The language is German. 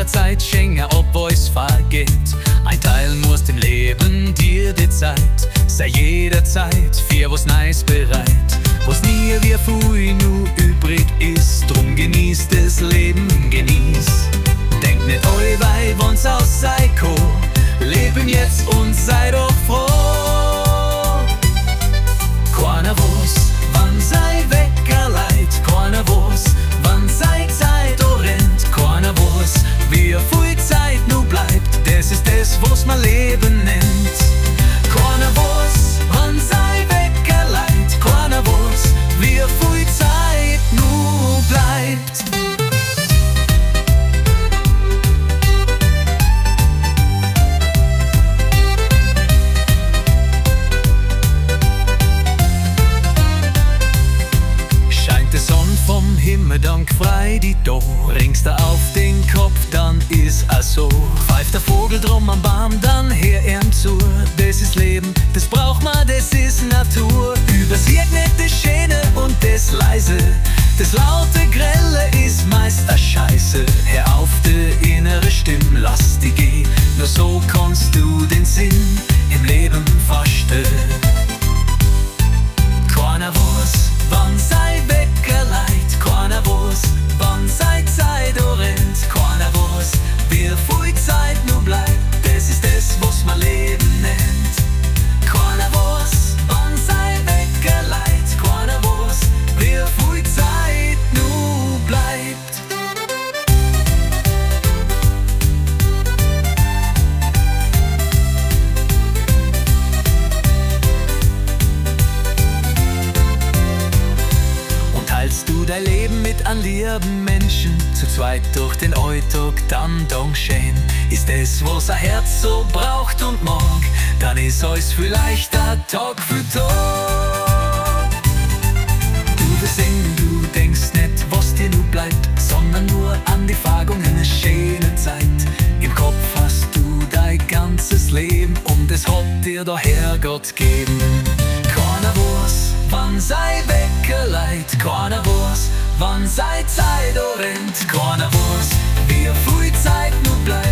ihrer Zeit schenken, ob es vergeht. Ein Teil muss im Leben dir die Zeit, sei jederzeit für was Neues bereit. Was nie wie früh nur übrig ist, drum genieß das Leben, genieß. Denk nicht allweil, wann's aus sei ko, leben jetzt und sei doch froh. Keiner weiß, wann sei Weckerleit, keiner weiß, wann sei Zeit rennt, keiner weiß, wie viel Zeit nur bleibt, das ist das, was man Leben nennt. Keiner weiß, wann sei Weckerleit, keiner weiß, wie viel Zeit nur bleibt. Dank frei die Do, ringst du auf den Kopf, dann ist es so. Pfeift der Vogel drum am Baum, dann hör ihm zu. Das ist Leben, das braucht man, das ist Natur. Übersieht nicht das Schöne und das Leise, das laute Grelle ist meist a Scheiße. Hör auf die innere Stimme, lass die gehen, nur so kannst du den Sinn im Leben verstehen. Keiner weiß, wann sei Weckerleit, keiner weiß, wann sei Zeit rennt, keiner weiß, wie viel Zeit nur bleibt, das ist das, was man Leben nennt. Keiner weiß, wann sei Weckerleit, keiner weiß, wie viel Zeit nur bleibt. Teilst du dein Leben mit an lieben Menschen, zu zweit durch den Alltag, dann schön. Ist es, was ein Herz so braucht und mag, dann ist alles vielleicht ein Tag für Tag. Du willst singen, du denkst nicht, was dir nur bleibt, sondern nur an die Vergangenheit, eine schöne Zeit. Im Kopf hast du dein ganzes Leben und es hat dir der Herrgott gegeben. Keiner weiß, wann sei Weckerleit, keiner weiß, wann sei Zeit rennt, keiner weiß, wie viel Zeit nur bleibt.